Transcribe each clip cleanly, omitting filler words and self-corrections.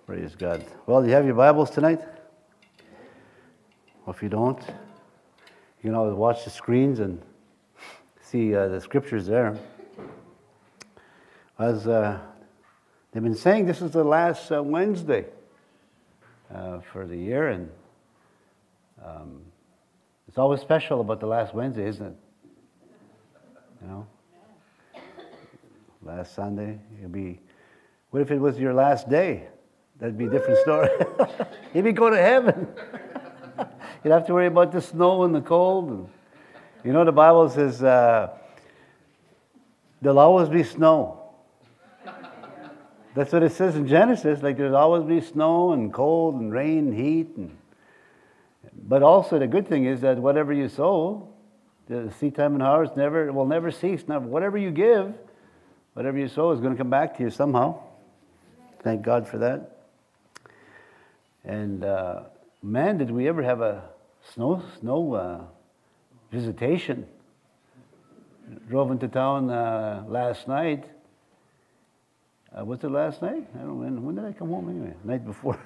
Praise God. Well, you have your Bibles tonight? Well, if you don't, you can always watch the screens and see the scriptures there. As they've been saying, this is the last Wednesday for the year, and it's always special about the last Wednesday, isn't it? You know, last Sunday, it'll be. What if it was your last day? That'd be a different story. You'd be going to heaven. You'd have to worry about the snow and the cold. And, you know, the Bible says there'll always be snow. That's what it says in Genesis. Like there'll always be snow and cold and rain and heat. But also the good thing is that whatever you sow, the seed time and harvest will never cease. Now, whatever you give, whatever you sow is going to come back to you somehow. Thank God for that. And man, did we ever have a snow visitation. Drove into town last night. Was it last night? I don't know. When did I come home anyway? Night before.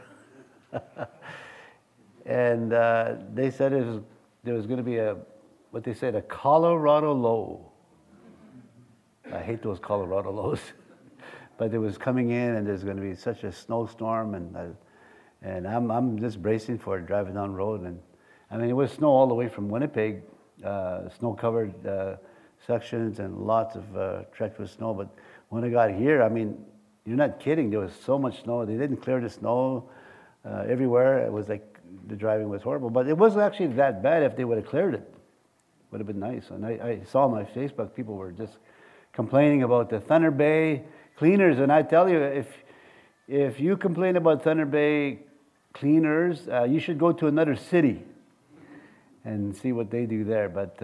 And they said there was going to be a Colorado low. I hate those Colorado lows. But it was coming in, and there's going to be such a snowstorm, and I'm just bracing for it, driving down the road. And I mean, it was snow all the way from Winnipeg, snow-covered sections and lots of treacherous snow. But when I got here, I mean, you're not kidding. There was so much snow. They didn't clear the snow everywhere. It was like the driving was horrible. But it wasn't actually that bad if they would have cleared it. Would have been nice. And I saw on my Facebook, people were just complaining about the Thunder Bay cleaners. And I tell you, if you complain about Thunder Bay cleaners, you should go to another city and see what they do there. But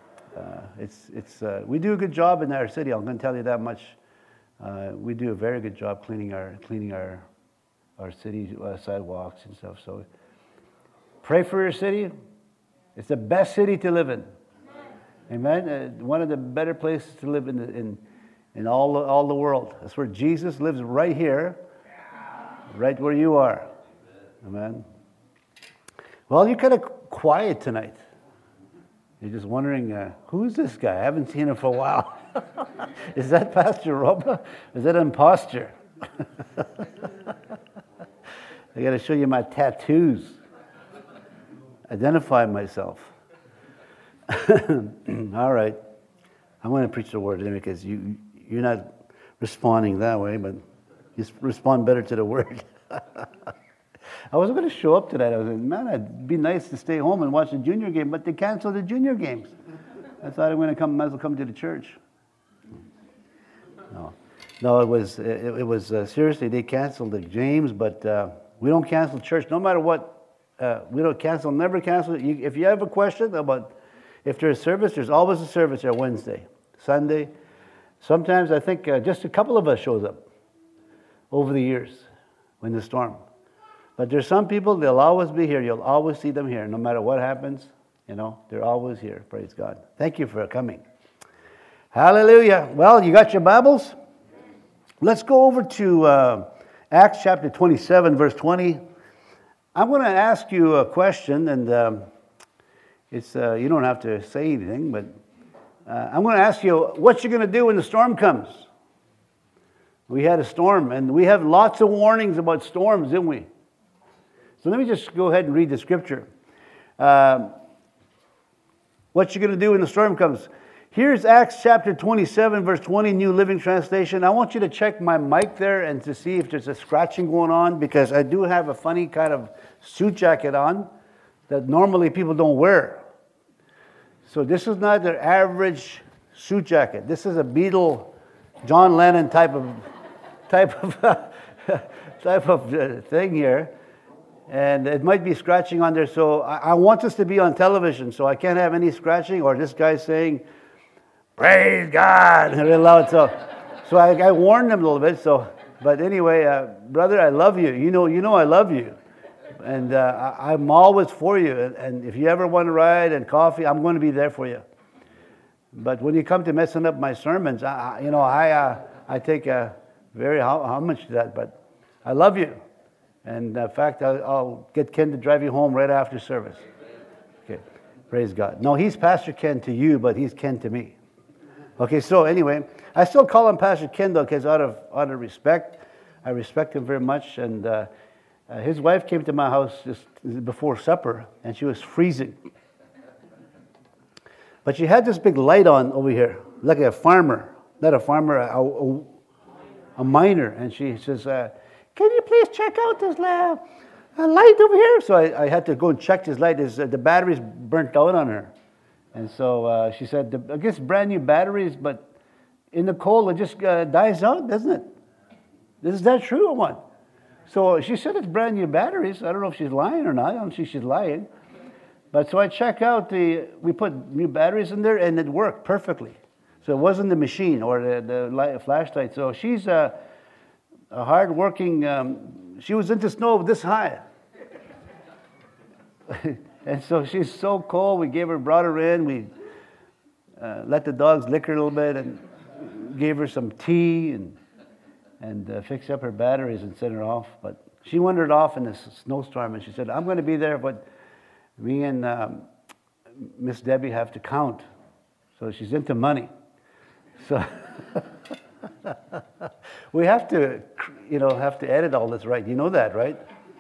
we do a good job in our city. I'm going to tell you that much. We do a very good job cleaning our city sidewalks and stuff. So pray for your city. It's the best city to live in. Amen. One of the better places to live in all the world. That's where Jesus lives, right here, right where you are. Amen. Well, you're kind of quiet tonight. You're just wondering, who's this guy? I haven't seen him for a while. Is that Pastor Roba? Is that an imposter? I got to show you my tattoos. Identify myself. All right. I'm going to preach the word anyway because you're not responding that way, but you respond better to the word. I was going to show up tonight. I was like, man, it'd be nice to stay home and watch the junior game, but they canceled the junior games. I thought I'm going to might as well come to the church. No, it was seriously, they canceled the games, but we don't cancel church no matter what. We don't cancel, never cancel. If you have a question about if there's service, there's always a service there Wednesday, Sunday. Sometimes I think just a couple of us shows up over the years when the storm. But there's some people, they'll always be here. You'll always see them here. No matter what happens, they're always here. Praise God. Thank you for coming. Hallelujah. Well, you got your Bibles? Let's go over to Acts chapter 27, verse 20. I'm going to ask you a question, and it's you don't have to say anything, but I'm going to ask you what you're going to do when the storm comes. We had a storm, and we have lots of warnings about storms, didn't we? So let me just go ahead and read the scripture. What you're going to do when the storm comes. Here's Acts chapter 27, verse 20, New Living Translation. I want you to check my mic there and to see if there's a scratching going on, because I do have a funny kind of suit jacket on that normally people don't wear. So this is not their average suit jacket. This is a Beatle, John Lennon type of thing here. And it might be scratching on there. So I want this to be on television, so I can't have any scratching or this guy saying, "Praise God," really loud. So I warned him a little bit. But anyway, brother, I love you. You know I love you. And I'm always for you. And if you ever want to ride and coffee, I'm going to be there for you. But when you come to messing up my sermons, I take a very homage to that. But I love you. And in fact, I'll get Ken to drive you home right after service. Okay, praise God. No, he's Pastor Ken to you, but he's Ken to me. Okay, so anyway, I still call him Pastor Ken though, because out of respect, I respect him very much. And his wife came to my house just before supper, and she was freezing. But she had this big light on over here, like a farmer, not a farmer, a miner. And she says, "Can you please check out this light over here?" So I had to go and check this light. The battery's burnt out on her. And so she said, "I guess brand new batteries, but in the cold it just dies out, doesn't it? Is that true or what?" So she said it's brand new batteries. I don't know if she's lying or not. I don't think she's lying. But so I check out we put new batteries in there, and it worked perfectly. So it wasn't the machine or the flashlight. So she's a hard-working, she was into snow this high. And so she's so cold, brought her in, we let the dogs lick her a little bit and gave her some tea and fixed up her batteries and sent her off. But she wandered off in this snowstorm, and she said, "I'm going to be there, but me and Miss Debbie have to count." So she's into money. So we have to edit all this, right? You know that, right?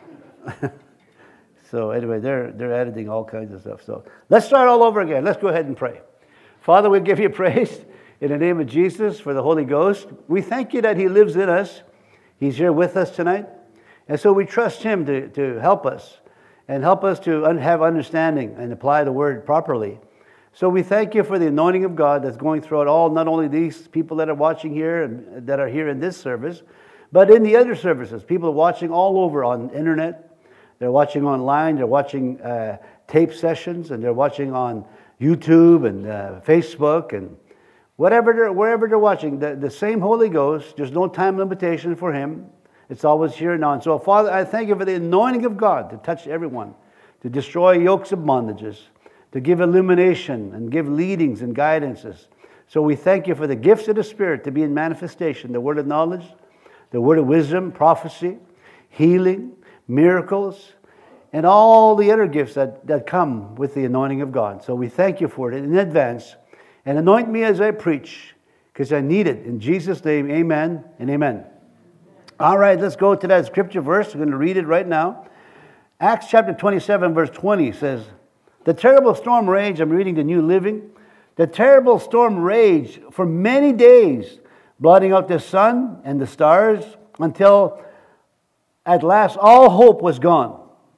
So anyway, they're editing all kinds of stuff. So let's start all over again. Let's go ahead and pray. Father, we give you praise in the name of Jesus for the Holy Ghost. We thank you that he lives in us. He's here with us tonight. And so we trust him to help us and help us to have understanding and apply the word properly. So we thank you for the anointing of God that's going throughout not only these people that are watching here and that are here in this service, but in the other services. People are watching all over on the internet. They're watching online. They're watching tape sessions, and they're watching on YouTube and Facebook and wherever they're watching. The same Holy Ghost. There's no time limitation for him. It's always here and now. And so, Father, I thank you for the anointing of God to touch everyone, to destroy yokes of bondages, to give illumination and give leadings and guidances. So we thank you for the gifts of the Spirit to be in manifestation, the word of knowledge, the word of wisdom, prophecy, healing, miracles, and all the other gifts that come with the anointing of God. So we thank you for it in advance. And anoint me as I preach, because I need it. In Jesus' name, amen and amen. All right, let's go to that scripture verse. We're going to read it right now. Acts chapter 27, verse 20 says, "The terrible storm raged," I'm reading the New Living. "The terrible storm raged for many days, blotting out the sun and the stars, until at last all hope was gone."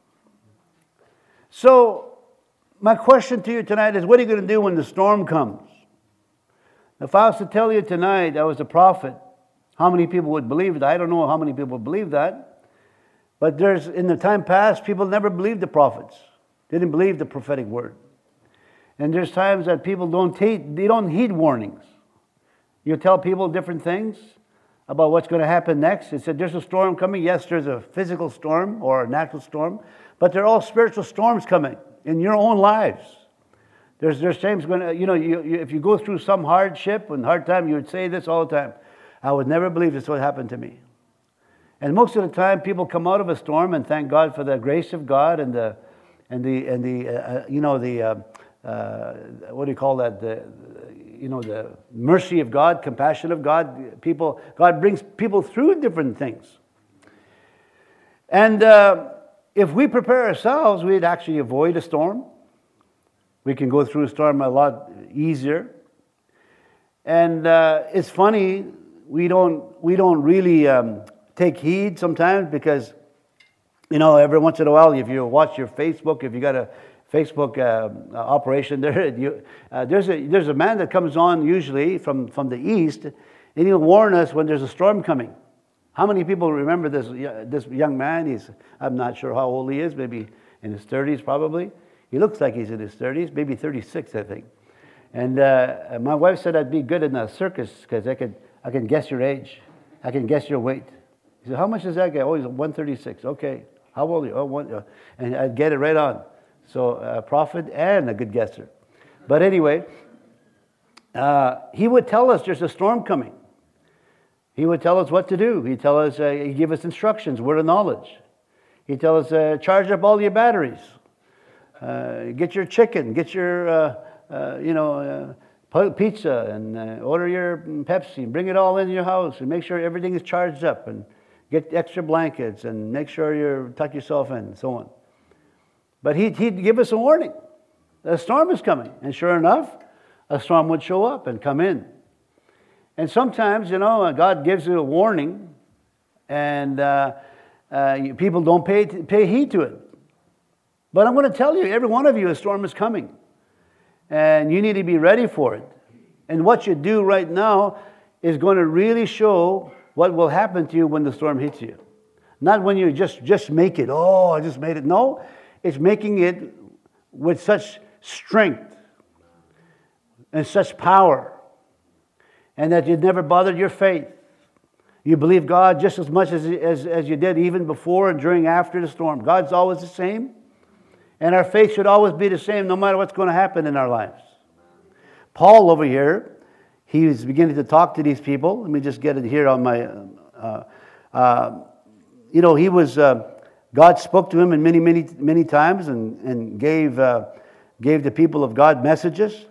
So, my question to you tonight is, what are you going to do when the storm comes? If I was to tell you tonight I was a prophet, how many people would believe it? I don't know how many people believe that. But in the time past, people never believed the prophets. They didn't believe the prophetic word. And there's times that people don't heed warnings. You tell people different things about what's going to happen next. It said there's a storm coming. Yes, there's a physical storm or a natural storm, but they're all spiritual storms coming in your own lives. There's times when, if you go through some hardship and hard time, you would say this all the time: "I would never believe this would happen to me." And most of the time, people come out of a storm and thank God for the grace of God and the what do you call that? The mercy of God, compassion of God. God brings people through different things. And if we prepare ourselves, we'd actually avoid a storm. We can go through a storm a lot easier. And it's funny, we don't really take heed sometimes, because every once in a while, if you watch your Facebook, if you got a Facebook operation there, there's a man that comes on usually from the east, and he'll warn us when there's a storm coming. How many people remember this young man? I'm not sure how old he is, maybe in his 30s probably. He looks like he's in his 30s, maybe 36, I think. And my wife said I'd be good in a circus because I can guess your age. I can guess your weight. He said, "How much is that guy?" "Oh, he's 136. "Okay. How old are you?" "Oh, and I'd get it right on. So a prophet and a good guesser. But anyway, he would tell us there's a storm coming. He would tell us what to do. He'd give us instructions, word of knowledge. He tells us, charge up all your batteries. Get your chicken, get your, pizza, and order your Pepsi, and bring it all into your house, and make sure everything is charged up, and get extra blankets, and make sure you tuck yourself in, and so on. But he'd give us a warning. A storm is coming. And sure enough, a storm would show up and come in. And sometimes, God gives you a warning, and people don't pay heed to it. But I'm going to tell you, every one of you, a storm is coming. And you need to be ready for it. And what you do right now is going to really show what will happen to you when the storm hits you. Not when you just make it. Oh, I just made it. No, it's making it with such strength and such power, and that you never bothered your faith. You believe God just as much as you did even before and during after the storm. God's always the same. And our faith should always be the same no matter what's going to happen in our lives. Paul over here, he was beginning to talk to these people. Let me just get it here on my... he was... God spoke to him in many times and gave the people of God messages.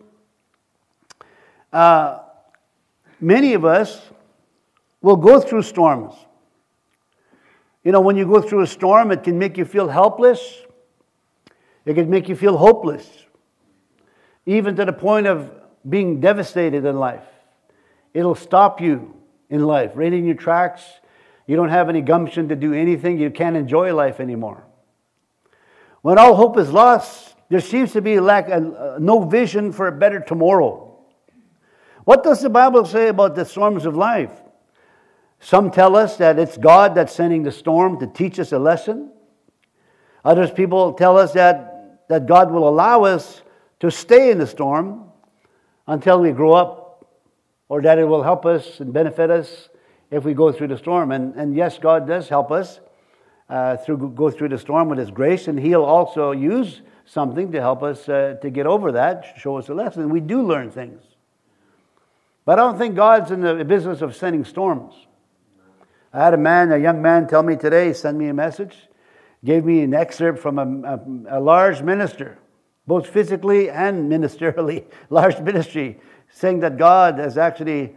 Many of us will go through storms. When you go through a storm, it can make you feel helpless. It can make you feel hopeless, even to the point of being devastated in life. It'll stop you in life, right in your tracks. You don't have any gumption to do anything. You can't enjoy life anymore. When all hope is lost, there seems to be no vision for a better tomorrow. What does the Bible say about the storms of life? Some tell us that it's God that's sending the storm to teach us a lesson. Others people tell us that God will allow us to stay in the storm until we grow up, or that it will help us and benefit us if we go through the storm. And yes, God does help us go through the storm with His grace, and He'll also use something to help us to get over that, show us a lesson. And we do learn things. But I don't think God's in the business of sending storms. I had a young man tell me today, send me a message, gave me an excerpt from a large minister, both physically and ministerially, large ministry, saying that God has actually,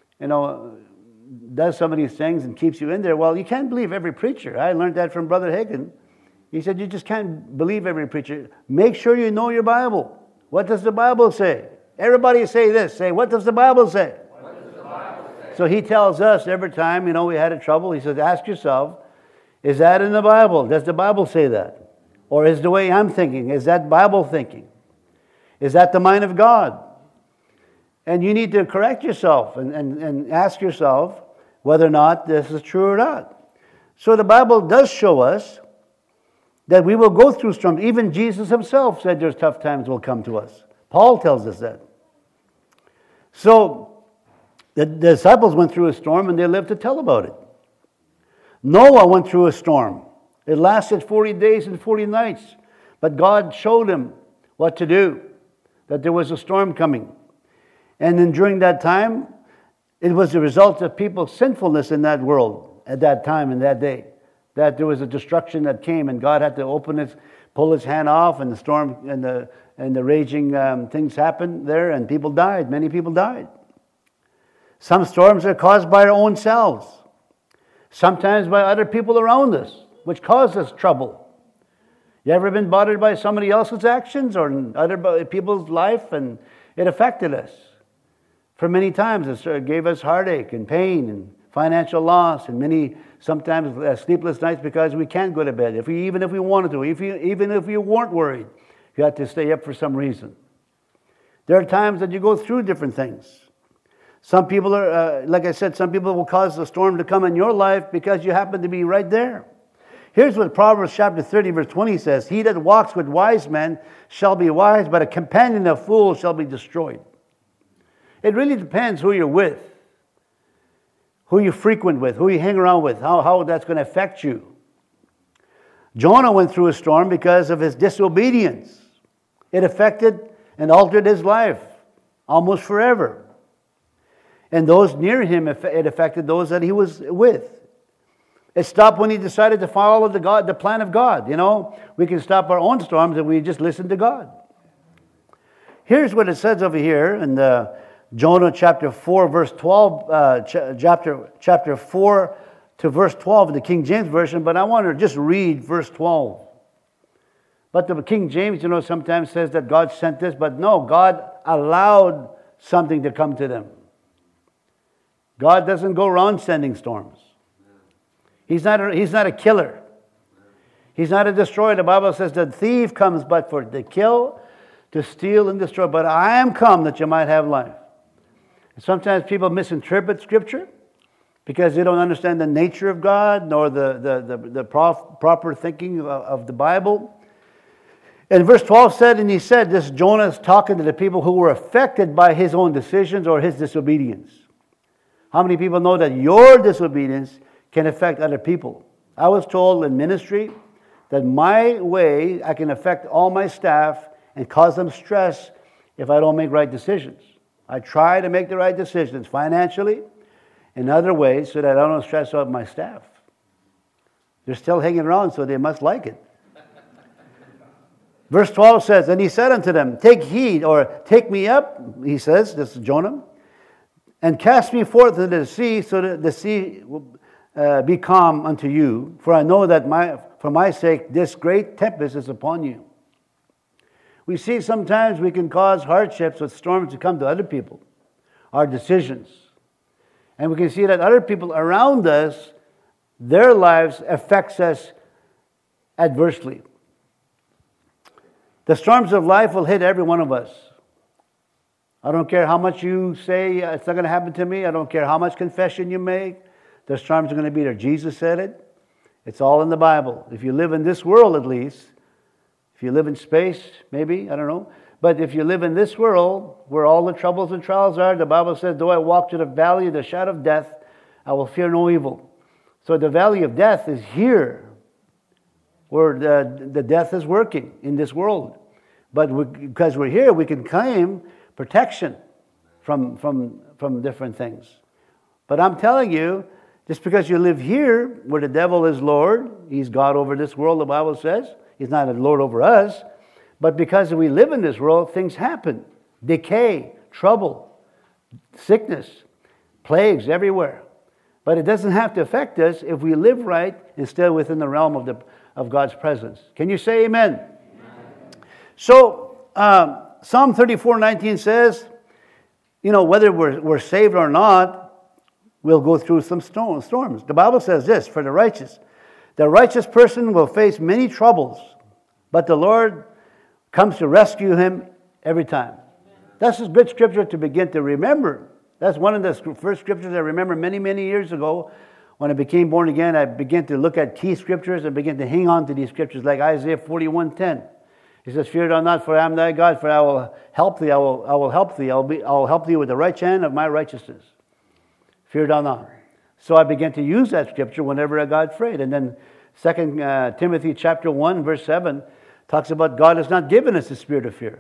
does some of these things and keeps you in there. Well, you can't believe every preacher. I learned that from Brother Hagin. He said, you just can't believe every preacher. Make sure you know your Bible. What does the Bible say? Everybody say this. Say, what does the Bible say? What does the Bible say? So he tells us every time, we had a trouble, he says, ask yourself, is that in the Bible? Does the Bible say that? Or is the way I'm thinking, is that Bible thinking? Is that the mind of God? And you need to correct yourself and ask yourself whether or not this is true or not. So the Bible does show us that we will go through storms. Even Jesus Himself said there's tough times will come to us. Paul tells us that. So the disciples went through a storm and they lived to tell about it. Noah went through a storm. It lasted 40 days and 40 nights. But God showed him what to do, that there was a storm coming. And then during that time, it was the result of people's sinfulness in that world at that time and that day, that there was a destruction that came, and God had to pull His hand off, and the storm and the raging things happened there, and people died. Many people died. Some storms are caused by our own selves, sometimes by other people around us, which cause us trouble. You ever been bothered by somebody else's actions or other people's life, and it affected us? For many times, it gave us heartache and pain and financial loss, and sometimes sleepless nights because we can't go to bed. Even if we wanted to, even if we weren't worried, you had to stay up for some reason. There are times that you go through different things. Some people are, like I said, some people will cause the storm to come in your life because you happen to be right there. Here's what Proverbs chapter 30, verse 20 says. He that walks with wise men shall be wise, but a companion of fools shall be destroyed. It really depends who you're with, who you frequent with, who you hang around with, how that's going to affect you. Jonah went through a storm because of his disobedience. It affected and altered his life almost forever. And those near him, it affected those that he was with. It stopped when he decided to follow the plan of God. You know, we can stop our own storms if we just listen to God. Here's what it says over here in Jonah chapter 4, verse 12, chapter 4 to verse 12 in the King James Version, but I want to just read verse 12. But the King James, you know, sometimes says that God sent this, but no, God allowed something to come to them. God doesn't go around sending storms. He's not a killer. He's not a destroyer. The Bible says the thief comes but for to kill, to steal, and destroy. But I am come that you might have life. And sometimes people misinterpret Scripture because they don't understand the nature of God nor the proper thinking of the Bible. And verse 12 said, and he said, this Jonah is talking to the people who were affected by his own decisions or his disobedience. How many people know that your disobedience can affect other people? I was told in ministry that my way, I can affect all my staff and cause them stress if I don't make right decisions. I try to make the right decisions financially, in other ways, so that I don't stress out my staff. They're still hanging around, so they must like it. Verse 12 says, and he said unto them, take heed, or take me up, he says, this is Jonah, and cast me forth into the sea, so that the sea will be calm unto you. For I know that for my sake this great tempest is upon you. We see sometimes we can cause hardships with storms to come to other people, our decisions. And we can see that other people around us, their lives affects us adversely. The storms of life will hit every one of us. I don't care how much you say it's not going to happen to me. I don't care how much confession you make. The storms are going to be there. Jesus said it. It's all in the Bible. If you live in this world at least, if you live in space, maybe, I don't know. But if you live in this world, where all the troubles and trials are, the Bible says, though I walk through the valley of the shadow of death, I will fear no evil. So the valley of death is here, where the death is working in this world. But because we're here, we can claim protection from different things. But I'm telling you, just because you live here, where the devil is Lord, he's God over this world, the Bible says. He's not a Lord over us. But because we live in this world, things happen. Decay, trouble, sickness, plagues everywhere. But it doesn't have to affect us if we live right and stay within the realm of God's presence. Can you say amen? Amen. So, Psalm 34:19 says, you know, whether we're saved or not, we'll go through some storms. The Bible says this, for the righteous person will face many troubles, but the Lord comes to rescue him every time. That's a good scripture to begin to remember. That's one of the first scriptures I remember many, many years ago. When I became born again, I began to look at key scriptures and began to hang on to these scriptures, like Isaiah 41:10. He says, fear thou not, for I am thy God, for I will help thee, I will help thee, I will help thee with the right hand of my righteousness. Fear thou not. So I began to use that scripture whenever I got afraid. And then 2 Timothy chapter 1, verse 7, talks about God has not given us the spirit of fear,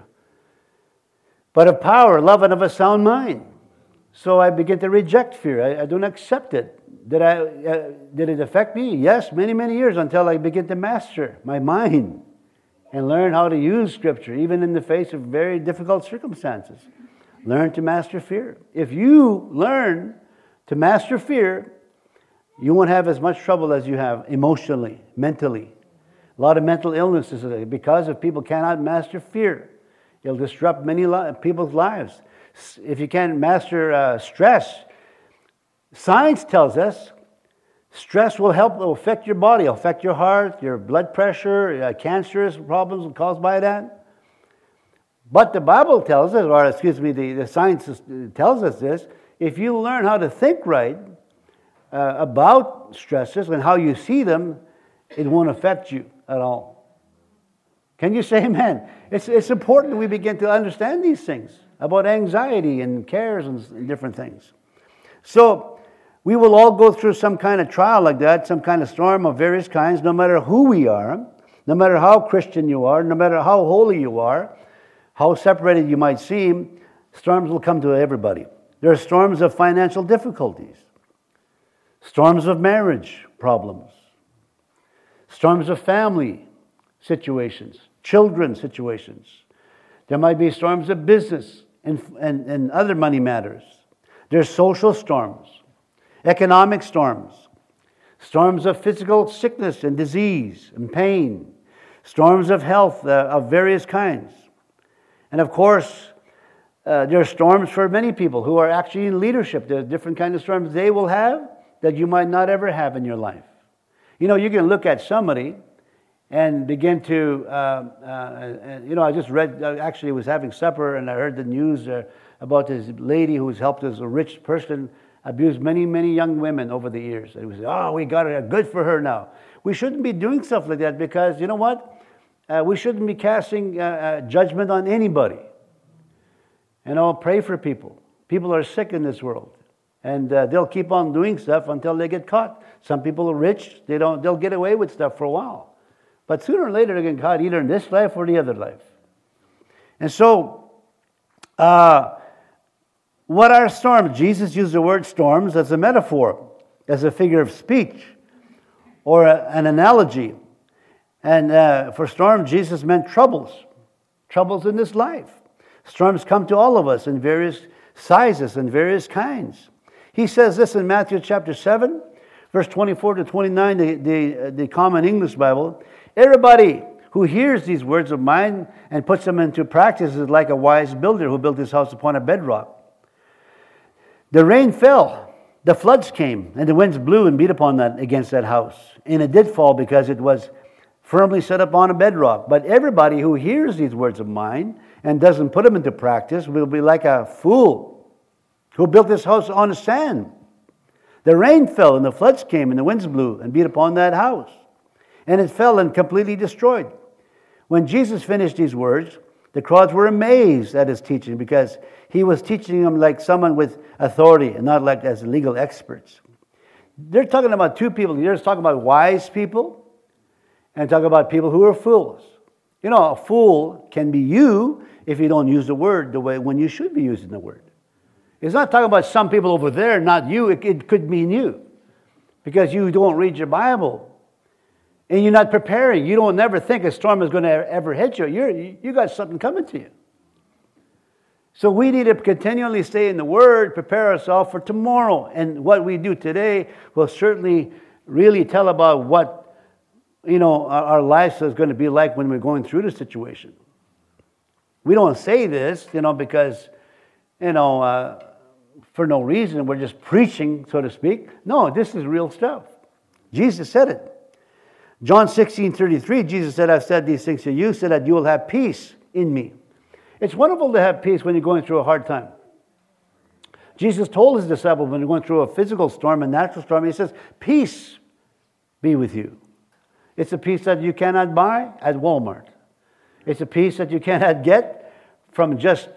but of power, love, and of a sound mind. So I begin to reject fear. I don't accept it. Did it affect me? Yes, many, many years, until I begin to master my mind and learn how to use Scripture, even in the face of very difficult circumstances. Learn to master fear. If you learn to master fear, you won't have as much trouble as you have emotionally, mentally. A lot of mental illnesses because if people cannot master fear. It'll disrupt many people's lives. If you can't master stress, science tells us stress will affect your body, affect your heart, your blood pressure, cancerous problems caused by that. But the Bible tells us, or the science tells us this, if you learn how to think right about stresses and how you see them, it won't affect you at all. Can you say amen? It's important that we begin to understand these things about anxiety and cares and different things. So we will all go through some kind of trial like that, some kind of storm of various kinds, no matter who we are, no matter how Christian you are, no matter how holy you are, how separated you might seem, storms will come to everybody. There are storms of financial difficulties, storms of marriage problems, storms of family situations, children situations. There might be storms of business and other money matters. There's social storms, economic storms, storms of physical sickness and disease and pain, storms of health of various kinds. And of course, there are storms for many people who are actually in leadership. There are different kinds of storms they will have that you might not ever have in your life. You know, you can look at somebody and begin to, I just read, actually was having supper and I heard the news about this lady who's helped as a rich person abuse many, many young women over the years. And we say, we got it, good for her now. We shouldn't be doing stuff like that because, you know what? We shouldn't be casting judgment on anybody. Pray for people. People are sick in this world. And they'll keep on doing stuff until they get caught. Some people are rich. They'll get away with stuff for a while. But sooner or later, they get caught either in this life or the other life. And so, what are storms? Jesus used the word storms as a metaphor, as a figure of speech, or an analogy. And for storms, Jesus meant troubles in this life. Storms come to all of us in various sizes and various kinds. He says this in Matthew chapter 7, verse 24 to 29, the Common English Bible. Everybody who hears these words of mine and puts them into practice is like a wise builder who built his house upon a bedrock. The rain fell, the floods came, and the winds blew and beat against that house. And it did fall because it was firmly set up on a bedrock. But everybody who hears these words of mine and doesn't put them into practice will be like a fool who built his house on the sand. The rain fell and the floods came and the winds blew and beat upon that house. And it fell and completely destroyed. When Jesus finished these words, the crowds were amazed at his teaching because he was teaching them like someone with authority and not like as legal experts. They're talking about two people. They're talking about wise people and talking about people who are fools. You know, a fool can be you if you don't use the word the way when you should be using the word. It's not talking about some people over there, not you. It could mean you because you don't read your Bible. And you're not preparing. You don't never think a storm is going to ever hit you. You got something coming to you. So we need to continually stay in the Word, prepare ourselves for tomorrow. And what we do today will certainly really tell about what, our life is going to be like when we're going through the situation. We don't say this, because, for no reason. We're just preaching, so to speak. No, this is real stuff. Jesus said it. John 16:33, Jesus said, I've said these things to you so that you will have peace in me. It's wonderful to have peace when you're going through a hard time. Jesus told his disciples when they're going through a physical storm, a natural storm, he says, peace be with you. It's a peace that you cannot buy at Walmart. It's a peace that you cannot get from just,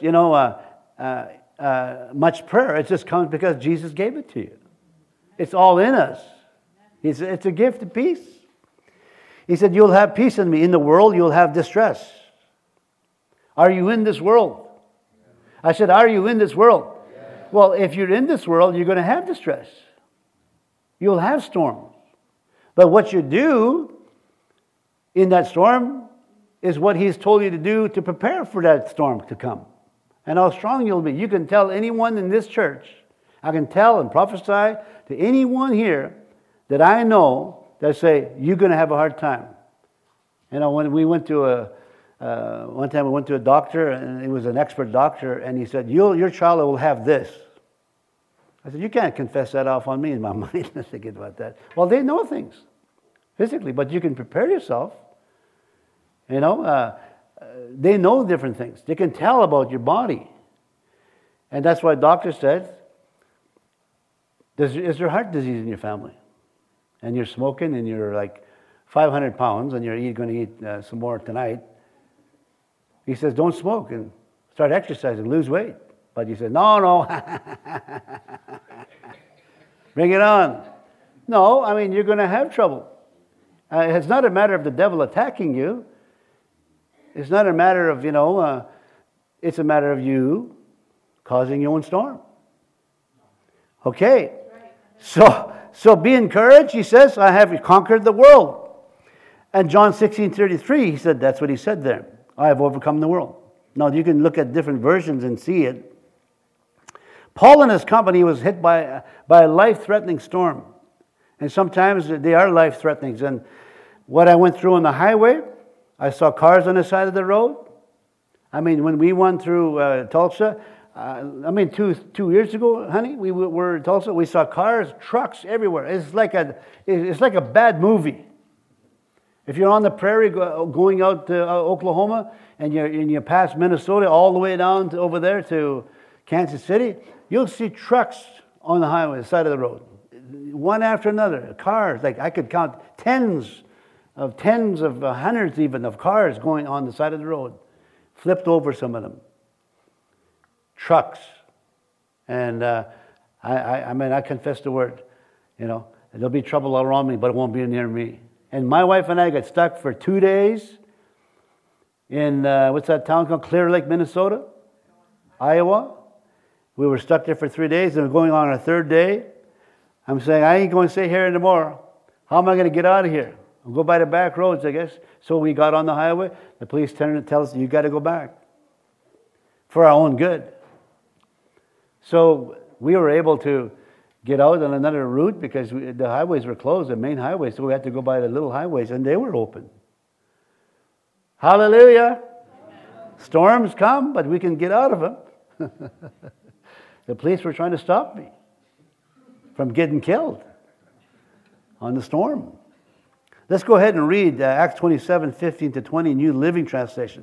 much prayer. It just comes because Jesus gave it to you. It's all in us. It's a gift of peace. He said, you'll have peace in me. In the world, you'll have distress. Are you in this world? I said, are you in this world? Yes. Well, if you're in this world, you're going to have distress. You'll have storms. But what you do in that storm is what He's told you to do to prepare for that storm to come. And how strong you'll be. You can tell anyone in this church, I can tell and prophesy to anyone here that I know that say, you're going to have a hard time. When we went to one time we went to a doctor, and he was an expert doctor, and he said, your child will have this. I said, you can't confess that off on me in my mind. I was thinking about that. Well, they know things physically, but you can prepare yourself. They know different things. They can tell about your body. And that's why doctor said, is there heart disease in your family? And you're smoking and you're like 500 pounds and you're going to eat some more tonight. He says, don't smoke and start exercising, lose weight. But you said, no. Bring it on. No, you're going to have trouble. It's not a matter of the devil attacking you. It's not a matter of, it's a matter of you causing your own storm. Okay. So be encouraged. He says, I have conquered the world. And John 16:33, he said, that's what he said there. I have overcome the world. Now, you can look at different versions and see it. Paul and his company was hit by a life-threatening storm. And sometimes they are life-threatening. And what I went through on the highway, I saw cars on the side of the road. I mean, when we went through Tulsa, 2 years ago, honey, we were in Tulsa, we saw cars, trucks everywhere. It's like a bad movie. If you're on the prairie going out to Oklahoma and you pass Minnesota all the way down to over there to Kansas City, you'll see trucks on the highway, the side of the road, one after another. Cars, like I could count tens of hundreds even of cars going on the side of the road, flipped over some of them. Trucks, and I confess the word. There'll be trouble all around me, but it won't be near me. And my wife and I got stuck for 2 days in what's that town called? Clear Lake, Minnesota, Iowa. We were stuck there for 3 days, and we're going on our third day. I'm saying, I ain't going to stay here anymore. How am I going to get out of here? I'll go by the back roads, I guess. So we got on the highway. The police tell us, you got to go back for our own good. So we were able to get out on another route because the highways were closed, the main highways, so we had to go by the little highways, and they were open. Hallelujah. Storms come, but we can get out of them. The police were trying to stop me from getting killed on the storm. Let's go ahead and read Acts 27:15-20, New Living Translation.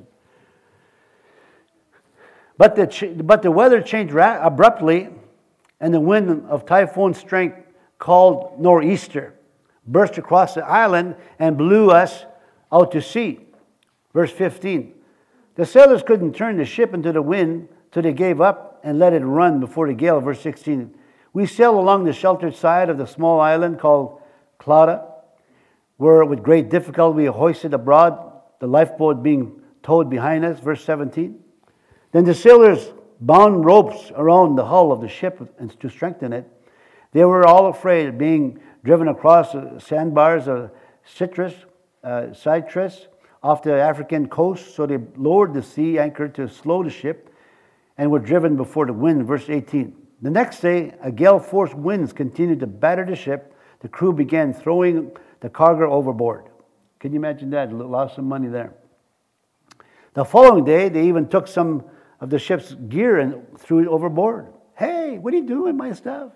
But the weather changed abruptly, and the wind of typhoon strength, called nor'easter, burst across the island and blew us out to sea. Verse 15. The sailors couldn't turn the ship into the wind, so they gave up and let it run before the gale. Verse 16. We sailed along the sheltered side of the small island called Clauda, where with great difficulty we hoisted abroad, the lifeboat being towed behind us. Verse 17. Then the sailors bound ropes around the hull of the ship and to strengthen it. They were all afraid of being driven across the sandbars of Cyprus off the African coast, so they lowered the sea anchor to slow the ship and were driven before the wind. Verse 18. The next day, a gale-force winds continued to batter the ship. The crew began throwing the cargo overboard. Can you imagine that? Lost some money there. The following day, they even took some of the ship's gear and threw it overboard. Hey, what are you doing, my stuff?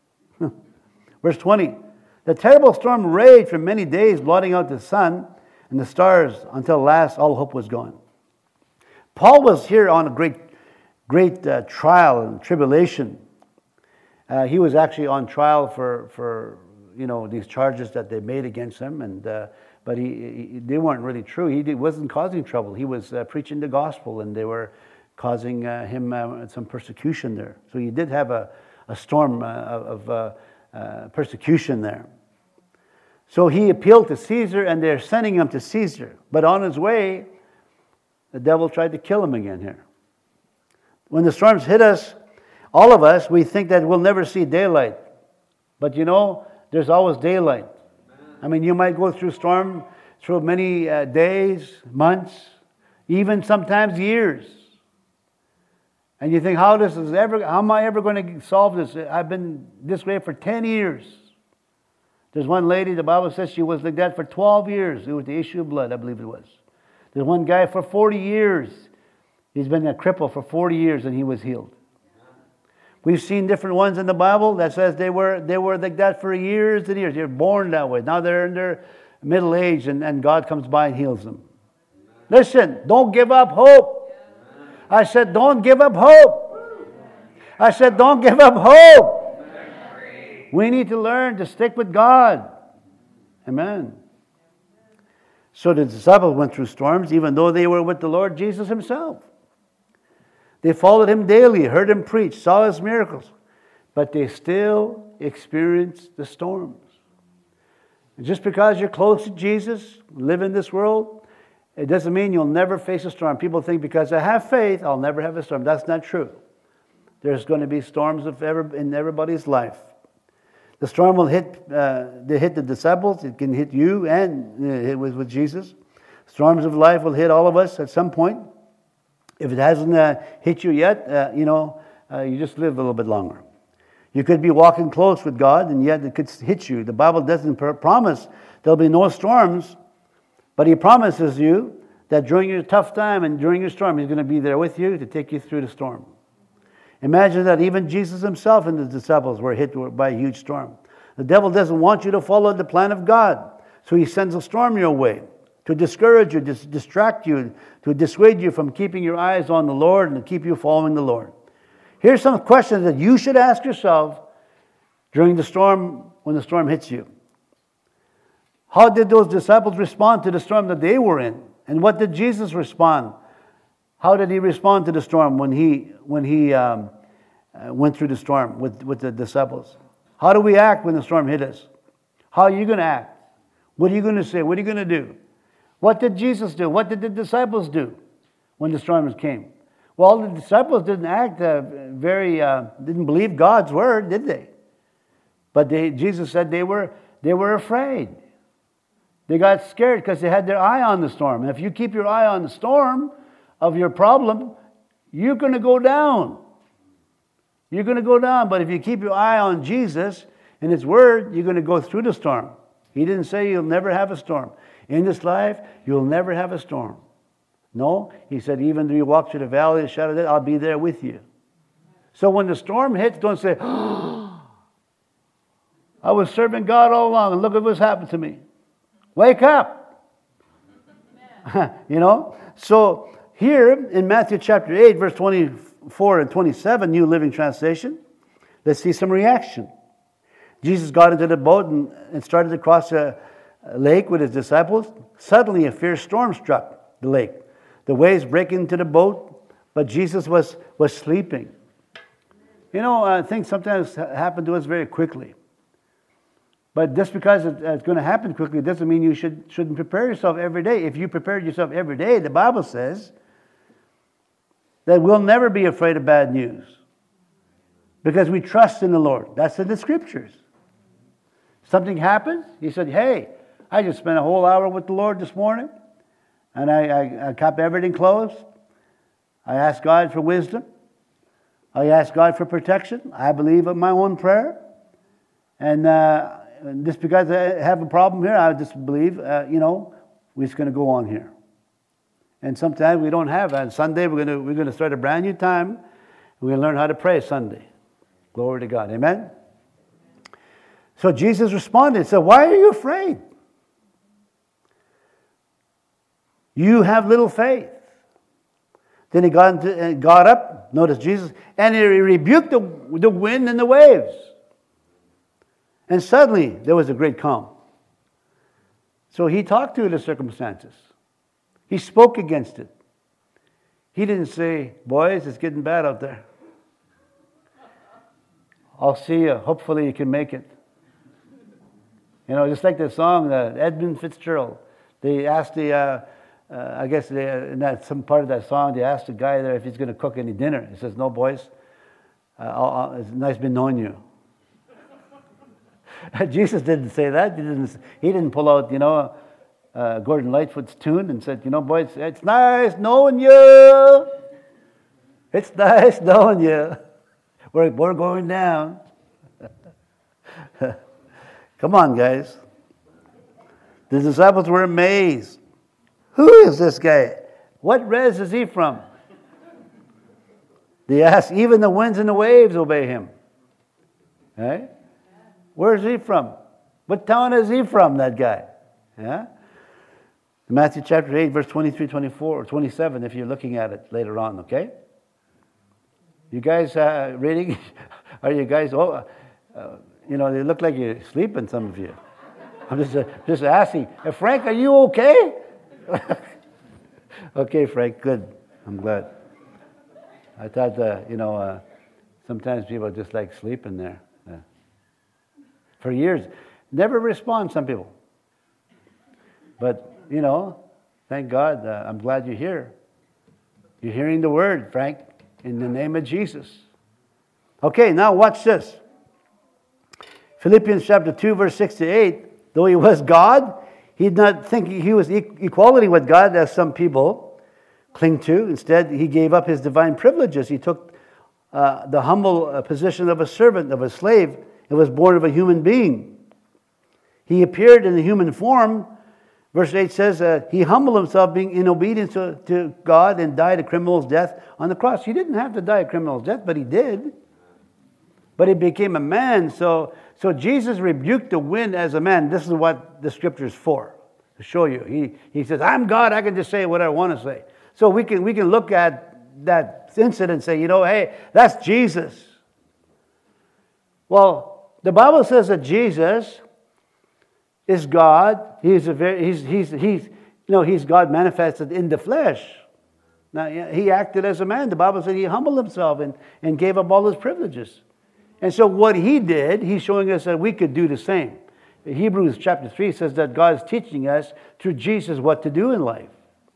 Verse 20. The terrible storm raged for many days, blotting out the sun and the stars until last all hope was gone. Paul was here on a great trial and tribulation. He was actually on trial for these charges that they made against him, but they weren't really true. He wasn't causing trouble. He was preaching the gospel, and they were causing him some persecution there. So he did have a storm of persecution there. So he appealed to Caesar, and they're sending him to Caesar. But on his way, the devil tried to kill him again here. When the storms hit us, all of us, we think that we'll never see daylight. But there's always daylight. I mean, you might go through storm through many days, months, even sometimes years. And you think, how am I ever going to solve this? I've been this way for 10 years. There's one lady, the Bible says she was like that for 12 years. It was the issue of blood, I believe it was. There's one guy for 40 years. He's been a cripple for 40 years and he was healed. We've seen different ones in the Bible that says they were like that for years and years. They're born that way. Now they're in their middle age and God comes by and heals them. Listen, don't give up hope. I said, don't give up hope. I said, don't give up hope. We need to learn to stick with God. Amen. So the disciples went through storms even though they were with the Lord Jesus himself. They followed him daily, heard him preach, saw his miracles, but they still experienced the storms. And just because you're close to Jesus, live in this world, it doesn't mean you'll never face a storm. People think because I have faith, I'll never have a storm. That's not true. There's going to be storms in everybody's life. The storm will hit the disciples. It can hit you, and it was with Jesus. Storms of life will hit all of us at some point. If it hasn't hit you yet, you just live a little bit longer. You could be walking close with God, and yet it could hit you. The Bible doesn't promise there'll be no storms, but He promises you that during your tough time and during your storm, He's going to be there with you to take you through the storm. Imagine that even Jesus Himself and the disciples were hit by a huge storm. The devil doesn't want you to follow the plan of God, so he sends a storm your way to discourage you, distract you, to dissuade you from keeping your eyes on the Lord and to keep you following the Lord. Here's some questions that you should ask yourself during the storm, when the storm hits you. How did those disciples respond to the storm that they were in? And what did Jesus respond? How did He respond to the storm when he went through the storm with the disciples? How do we act when the storm hit us? How are you going to act? What are you going to say? What are you going to do? What did Jesus do? What did the disciples do when the storms came? Well, the disciples didn't act didn't believe God's word, did they? But Jesus said they were afraid. They got scared because they had their eye on the storm. And if you keep your eye on the storm of your problem, you're going to go down. You're going to go down. But if you keep your eye on Jesus and His word, you're going to go through the storm. He didn't say you'll never have a storm. In this life, you'll never have a storm. No, He said, even though you walk through the valley of the shadow of death, I'll be there with you. So when the storm hits, don't say, oh, I was serving God all along, and look at what's happened to me. Wake up. So here in Matthew chapter 8, verse 24 and 27, New Living Translation, let's see some reaction. Jesus got into the boat and started to cross a lake with His disciples. Suddenly a fierce storm struck the lake. The waves break into the boat, but Jesus was sleeping. Things sometimes happen to us very quickly. But just because it's going to happen quickly doesn't mean you shouldn't prepare yourself every day. If you prepared yourself every day, the Bible says that we'll never be afraid of bad news because we trust in the Lord. That's in the Scriptures. Something happens, He said, hey, I just spent a whole hour with the Lord this morning, and I kept everything closed. I asked God for wisdom. I asked God for protection. I believe in my own prayer. And just because I have a problem here, I just believe, we're just going to go on here. And sometimes we don't have that. Sunday, we're going to start a brand new time. We're going to learn how to pray Sunday. Glory to God. Amen? So Jesus responded and said, why are you afraid? You have little faith. Then He got up, notice Jesus, and He rebuked the wind and the waves. And suddenly, there was a great calm. So He talked to the circumstances. He spoke against it. He didn't say, boys, it's getting bad out there. I'll see you. Hopefully you can make it. Just like the song, Edmund Fitzgerald. They asked in some part of that song, they asked the guy there if he's going to cook any dinner. He says, no, boys, it's nice been knowing you. Jesus didn't say that. He didn't pull out, Gordon Lightfoot's tune and said, boys, it's nice knowing you. It's nice knowing you. We're going down. Come on, guys. The disciples were amazed. Who is this guy? What res is he from? They asked, even the winds and the waves obey Him. Right? Where is he from? What town is he from, that guy? Yeah? Matthew chapter 8, verse 23, 24, or 27, if you're looking at it later on, okay? You guys reading? Are you guys, they look like you're sleeping, some of you. I'm just asking. Frank, are you okay? Okay, Frank, good. I'm glad. I thought, sometimes people just like sleeping there. For years. Never respond, some people. But, thank God, I'm glad you're here. You're hearing the word, Frank, in the name of Jesus. Okay, now watch this. Philippians chapter 2, verse 6 to 8, though he was God, he did not think he was equality with God as some people cling to. Instead, he gave up his divine privileges. He took the humble position of a servant, of a slave, and was born of a human being. He appeared in the human form. Verse 8 says, he humbled himself, being in obedience to God, and died a criminal's death on the cross. He didn't have to die a criminal's death, but he did. But he became a man. So Jesus rebuked the wind as a man. This is what the scripture is for, to show you. He says, I'm God, I can just say what I want to say. So we can look at that incident and say, hey, that's Jesus. Well, the Bible says that Jesus is God. He's God manifested in the flesh. Now, he acted as a man. The Bible said he humbled himself and gave up all his privileges. And so what he did, he's showing us that we could do the same. Hebrews chapter 3 says that God is teaching us through Jesus what to do in life.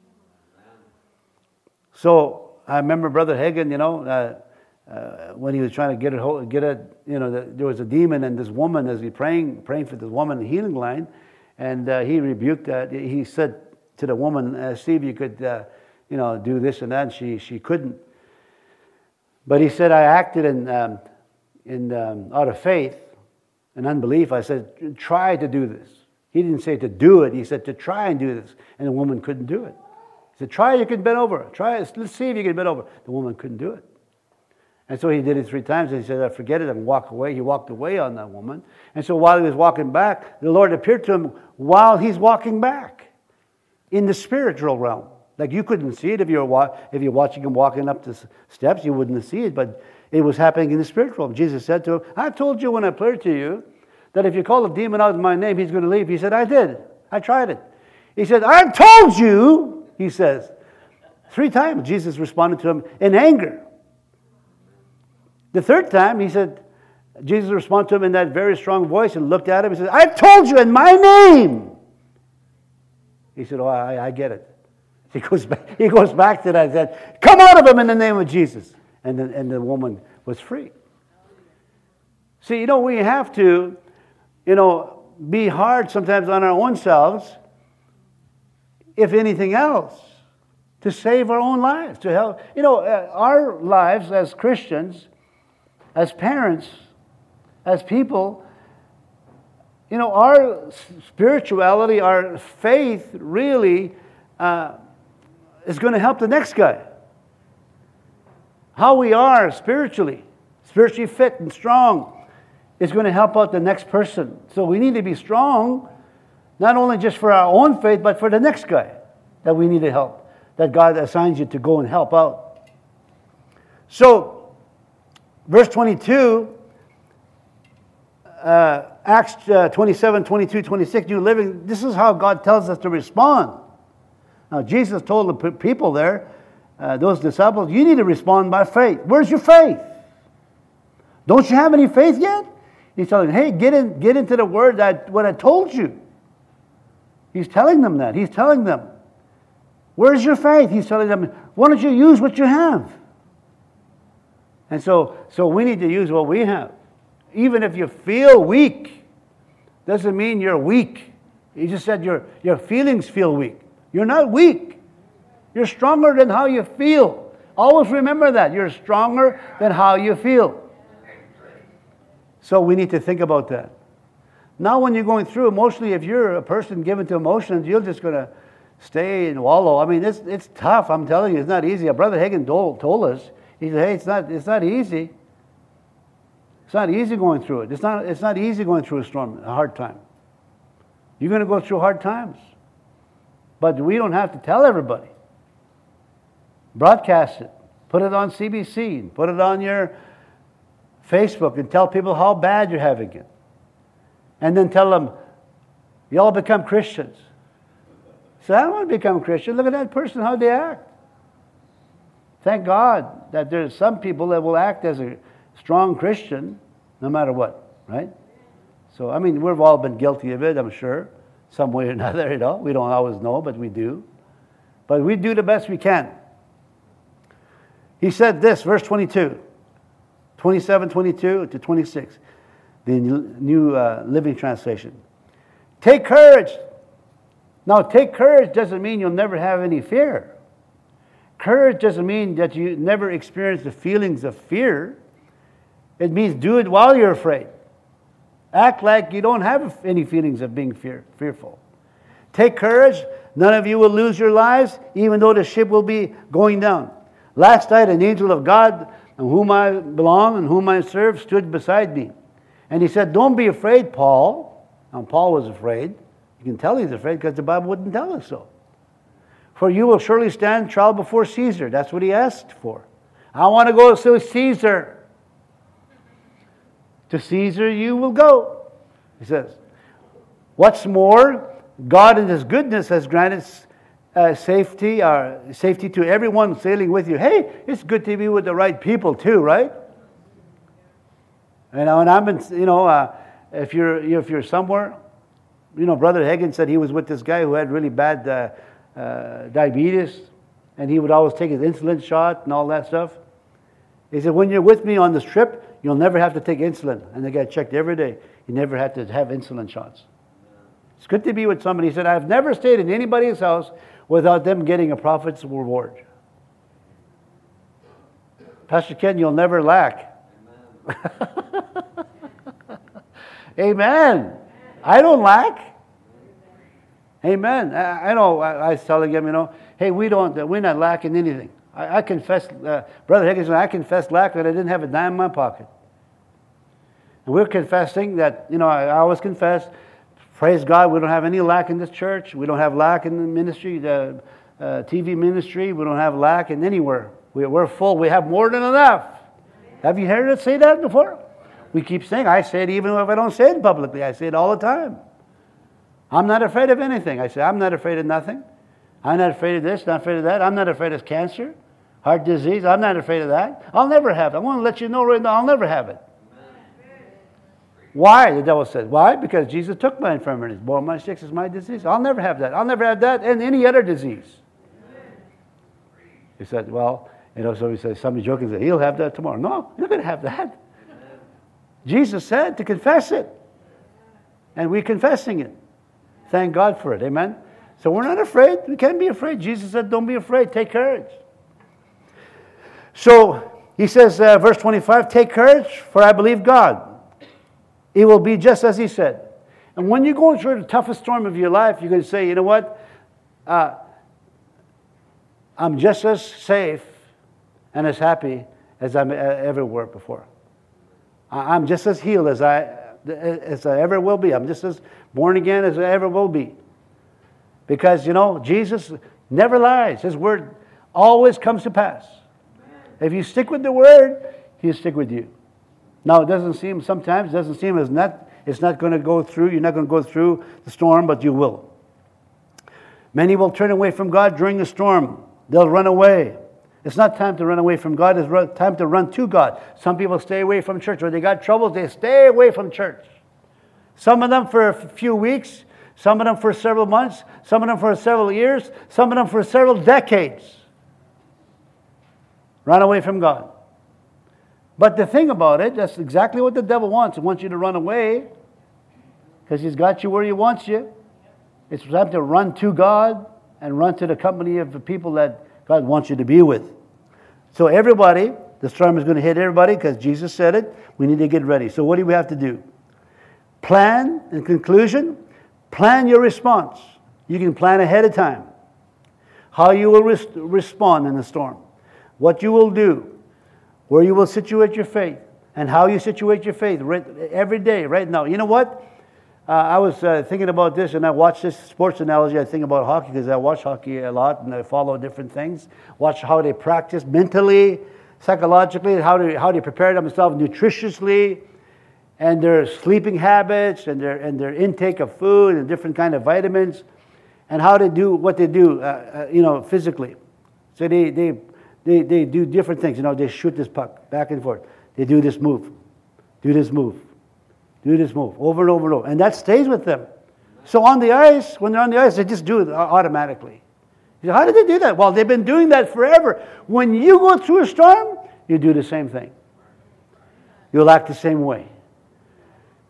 So I remember Brother Hagin, when he was trying to get it, there was a demon and this woman, as he praying for this woman in the healing line, and he rebuked that. He said to the woman, see if you could, do this and that. And she couldn't. But he said, I acted out of faith and unbelief. I said, try to do this. He didn't say to do it. He said to try and do this. And the woman couldn't do it. He said, try, you can bend over. Try it. Let's see if you can bend over. The woman couldn't do it. And so he did it 3 times. And he said, I forget it and walk away. He walked away on that woman. And so while he was walking back, the Lord appeared to him while he's walking back in the spiritual realm. Like you couldn't see it if you're watching him walking up the steps. You wouldn't see it, but it was happening in the spiritual realm. Jesus said to him, I told you when I prayed to you that if you call a demon out in my name, he's going to leave. He said, I did. I tried it. He said, I told you, he says. 3 times Jesus responded to him in anger. The 3rd time, he said, Jesus responded to him in that very strong voice and looked at him and said, I told you in my name. He said, oh, I get it. He goes back to that and said, come out of him in the name of Jesus. And the woman was free. See, we have to, be hard sometimes on our own selves, if anything else, to save our own lives, to help. Our lives as Christians, as parents, as people, our spirituality, our faith really is going to help the next guy. How we are spiritually fit and strong, is going to help out the next person. So we need to be strong, not only just for our own faith, but for the next guy that we need to help, that God assigns you to go and help out. So, verse 22, Acts 27, 22, 26, New Living, this is how God tells us to respond. Now, Jesus told the people there, those disciples, you need to respond by faith. Where's your faith? Don't you have any faith yet? He's telling them, hey, get into the word what I told you. He's telling them that. He's telling them, where's your faith? He's telling them, why don't you use what you have? And so we need to use what we have. Even if you feel weak, doesn't mean you're weak. He just said your feelings feel weak. You're not weak. You're stronger than how you feel. Always remember that. You're stronger than how you feel. So we need to think about that. Now when you're going through emotionally, if you're a person given to emotions, you're just going to stay and wallow. I mean, it's tough. I'm telling you, it's not easy. Brother Hagin told us, he said, hey, it's not easy. It's not easy going through it. It's not easy going through a storm, a hard time. You're going to go through hard times. But we don't have to tell everybody. Broadcast it. Put it on CBC. Put it on your Facebook and tell people how bad you're having it. And then tell them, you all become Christians. So I don't want to become a Christian. Look at that person, how they act. Thank God that there's some people that will act as a strong Christian no matter what, right? So, I mean, we've all been guilty of it, I'm sure, some way or another, We don't always know, but we do. But we do the best we can. He said this, verse 22, 27, 22 to 26. the New Living Translation. Take courage. Now, take courage doesn't mean you'll never have any fear. Courage doesn't mean that you never experience the feelings of fear. It means do it while you're afraid. Act like you don't have any feelings of being fearful. Take courage. None of you will lose your lives, even though the ship will be going down. Last night, an angel of God, on whom I belong and whom I serve, stood beside me. And he said, don't be afraid, Paul. Now, Paul was afraid. You can tell he's afraid because the Bible wouldn't tell us so. For you will surely stand trial before Caesar. That's what he asked for. I want to go to Caesar. To Caesar you will go, he says. What's more, God in His goodness has granted safety to everyone sailing with you. Hey, it's good to be with the right people too, right? And I've been, if you're somewhere, Brother Hagin said he was with this guy who had really bad diabetes, and he would always take his insulin shot and all that stuff. He said, when you're with me on this trip, you'll never have to take insulin. And they got checked every day. You never had to have insulin shots. It's good to be with somebody. He said, I've never stayed in anybody's house without them getting a prophet's reward. Pastor Ken, you'll never lack. Amen. I don't lack. Amen. I know. I was telling him, hey, we're not lacking anything. I confess, Brother Higgins, I confessed lack that I didn't have a dime in my pocket. And we're confessing that, I always confess, praise God, we don't have any lack in this church. We don't have lack in the ministry, the TV ministry. We don't have lack in anywhere. We're full. We have more than enough. Have you heard us say that before? We keep saying, I say it even if I don't say it publicly. I say it all the time. I'm not afraid of anything. I say, I'm not afraid of nothing. I'm not afraid of this, not afraid of that. I'm not afraid of cancer, heart disease. I'm not afraid of that. I'll never have it. I want to let you know right now, I'll never have it. Why? The devil said. Why? Because Jesus took my infirmities. Bore my sickness, my disease. I'll never have that. I'll never have that and any other disease. He said, well, so he said, somebody joking said, he'll have that tomorrow. No, you're not going to have that. Jesus said to confess it. And we're confessing it. Thank God for it. Amen? So we're not afraid. We can't be afraid. Jesus said, don't be afraid. Take courage. So he says, verse 25, take courage, for I believe God. It will be just as He said. And when you're going through the toughest storm of your life, you're going to say, you know what? I'm just as safe and as happy as I ever were before. I'm just as healed as I ever will be. I'm just as born again as I ever will be. Because, Jesus never lies. His word always comes to pass. If you stick with the word, He'll stick with you. Now, sometimes it doesn't seem it's not going to go through, you're not going to go through the storm, but you will. Many will turn away from God during the storm. They'll run away. It's not time to run away from God, it's time to run to God. Some people stay away from church. When they got troubles, they stay away from church. Some of them for a few weeks, some of them for several months, some of them for several years, some of them for several decades. Run away from God. But the thing about it, that's exactly what the devil wants. He wants you to run away because he's got you where he wants you. It's time to run to God and run to the company of the people that God wants you to be with. So everybody, the storm is going to hit everybody because Jesus said it. We need to get ready. So what do we have to do? Plan, in conclusion, plan your response. You can plan ahead of time. How you will respond in the storm. What you will do. Where you will situate your faith. And how you situate your faith every day, right now. You know what? I was thinking about this, and I watched this sports analogy. I think about hockey because I watch hockey a lot, and I follow different things. Watch how they practice mentally, psychologically, how they prepare themselves nutritiously, and their sleeping habits, and their intake of food, and different kind of vitamins, and how they do what they do, physically. So they do different things. They shoot this puck back and forth. They do this move, do this move. Do this move over and over and over. And that stays with them. So on the ice, when they're on the ice, they just do it automatically. You say, how did they do that? Well, they've been doing that forever. When you go through a storm, you do the same thing. You'll act the same way.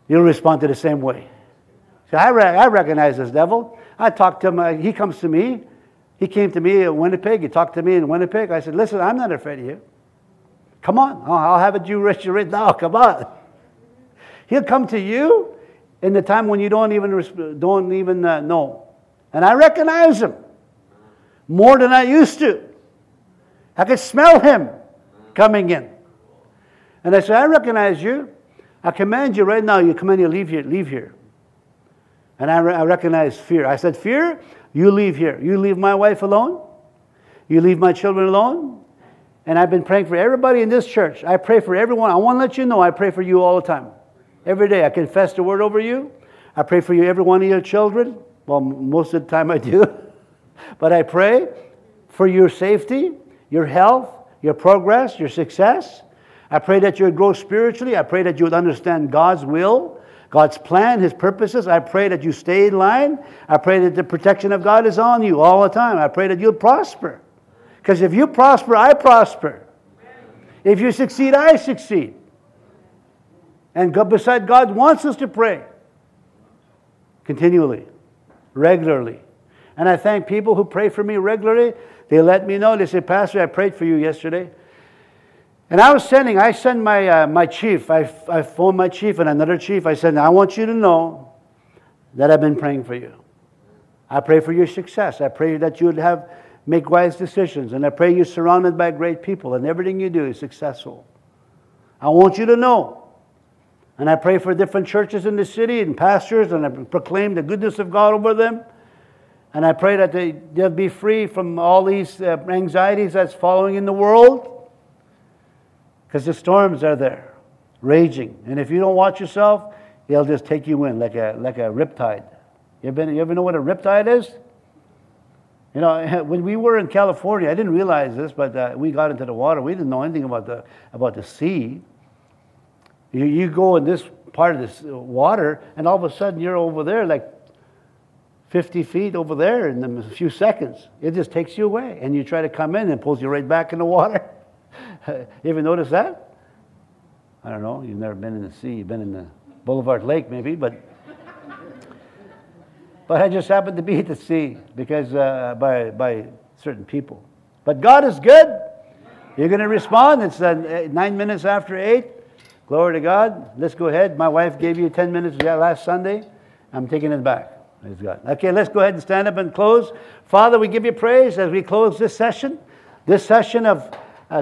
you'll respond to the same way. So I recognize this devil. I talk to him. He comes to me. He came to me in Winnipeg. He talked to me in Winnipeg. I said, listen, I'm not afraid of you. Come on. I'll have it you rich right now. Come on. He'll come to you in the time when you don't even know. And I recognize him more than I used to. I could smell him coming in. And I said, I recognize you. I command you right now. You command you leave here. And I recognize fear. I said, fear, you leave here. You leave my wife alone. You leave my children alone. And I've been praying for everybody in this church. I pray for everyone. I want to let you know I pray for you all the time. Every day I confess the word over you. I pray for you, every one of your children. Well, most of the time I do. But I pray for your safety, your health, your progress, your success. I pray that you would grow spiritually. I pray that you would understand God's will, God's plan, His purposes. I pray that you stay in line. I pray that the protection of God is on you all the time. I pray that you'll prosper. Because if you prosper, I prosper. If you succeed, I succeed. And beside God wants us to pray continually, regularly. And I thank people who pray for me regularly. They let me know. They say, Pastor, I prayed for you yesterday. And I send my chief. I phoned my chief and another chief. I said, I want you to know that I've been praying for you. I pray for your success. I pray that you would make wise decisions. And I pray you're surrounded by great people and everything you do is successful. I want you to know. And I pray for different churches in the city and pastors, and I proclaim the goodness of God over them. And I pray that they'll be free from all these anxieties that's following in the world. Because the storms are there, raging. And if you don't watch yourself, they'll just take you in like a riptide. You ever know what a riptide is? You know, when we were in California, I didn't realize this, but we got into the water. We didn't know anything about the sea. You go in this part of this water, and all of a sudden you're over there, like 50 feet over there in a few seconds. It just takes you away, and you try to come in and pulls you right back in the water. You ever notice that? I don't know. You've never been in the sea. You've been in the Boulevard Lake, maybe, but I just happened to be at the sea because by certain people. But God is good. You're going to respond. It's 9 minutes after 8. Glory to God. Let's go ahead. My wife gave you 10 minutes last Sunday. I'm taking it back. Praise God. Okay, let's go ahead and stand up and close. Father, we give you praise as we close this session of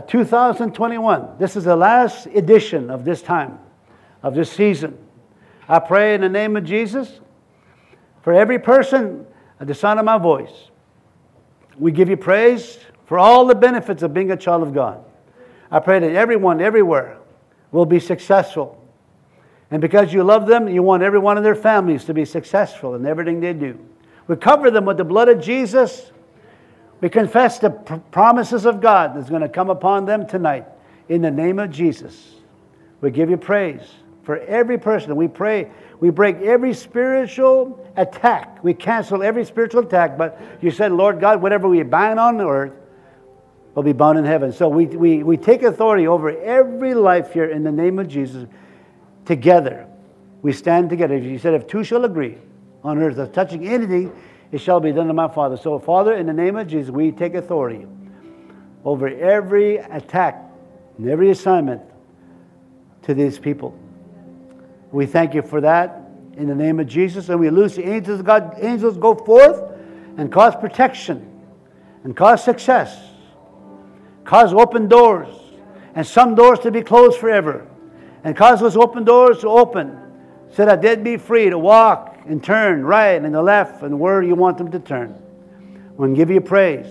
2021. This is the last edition of this time, of this season. I pray in the name of Jesus for every person at the sound of my voice. We give you praise for all the benefits of being a child of God. I pray that everyone, everywhere, will be successful. And because you love them, you want every one of their families to be successful in everything they do. We cover them with the blood of Jesus. We confess the promises of God that's going to come upon them tonight. In the name of Jesus, we give you praise for every person. We pray, we break every spiritual attack. We cancel every spiritual attack. But you said, Lord God, whatever we bind on earth will be bound in heaven. So we take authority over every life here in the name of Jesus. Together, we stand together. You said, if two shall agree on earth of touching anything, it shall be done to my Father. So, Father, in the name of Jesus, we take authority over every attack and every assignment to these people. We thank you for that in the name of Jesus. And we loose the angels of God. Angels go forth and cause protection and cause success, cause open doors, and some doors to be closed forever. And cause those open doors to open so that they'd be free to walk and turn right and the left and where you want them to turn. We'll give you praise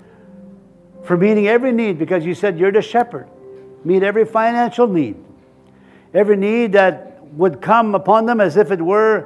for meeting every need because you said you're the shepherd. Meet every financial need. Every need that would come upon them as if it were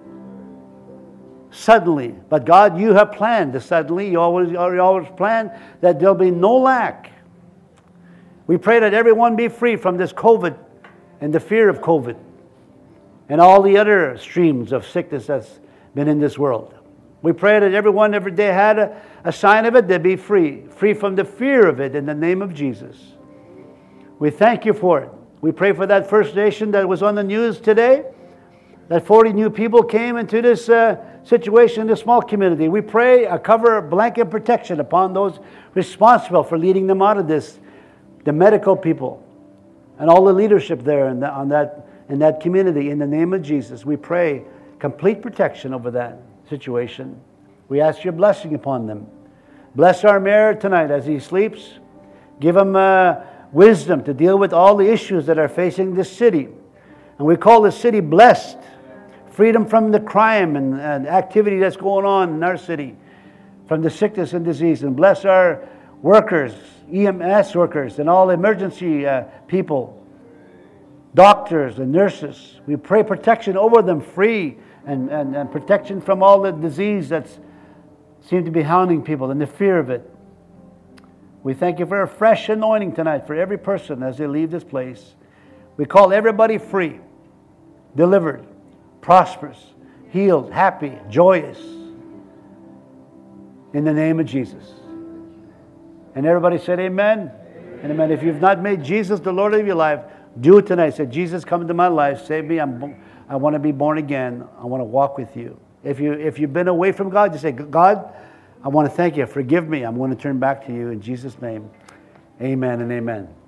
suddenly. But God, you have planned the suddenly. You always planned that there'll be no lack. We pray that everyone be free from this COVID and the fear of COVID and all the other streams of sickness that's been in this world. We pray that everyone every day had a sign of it, they'd be free from the fear of it in the name of Jesus. We thank you for it. We pray for that First Nation that was on the news today. that 40 new people came into this situation, this small community. We pray a cover, blanket protection upon those responsible for leading them out of this, the medical people and all the leadership there in that community. In the name of Jesus, we pray complete protection over that situation. We ask your blessing upon them. Bless our mayor tonight as he sleeps. Give him wisdom to deal with all the issues that are facing this city. And we call this city blessed. Freedom from the crime and activity that's going on in our city, from the sickness and disease. And bless our workers, EMS workers, and all emergency people, doctors and nurses. We pray protection over them, free, and protection from all the disease that's seems to be hounding people and the fear of it. We thank you for a fresh anointing tonight for every person as they leave this place. We call everybody free, delivered, prosperous, healed, happy, joyous. In the name of Jesus. And everybody said amen. And amen. If you've not made Jesus the Lord of your life, do it tonight. Say, Jesus, come into my life. Save me. I want to be born again. I want to walk with you. If you've been away from God, you say, God, I want to thank you. Forgive me. I'm going to turn back to you in Jesus' name. Amen and amen.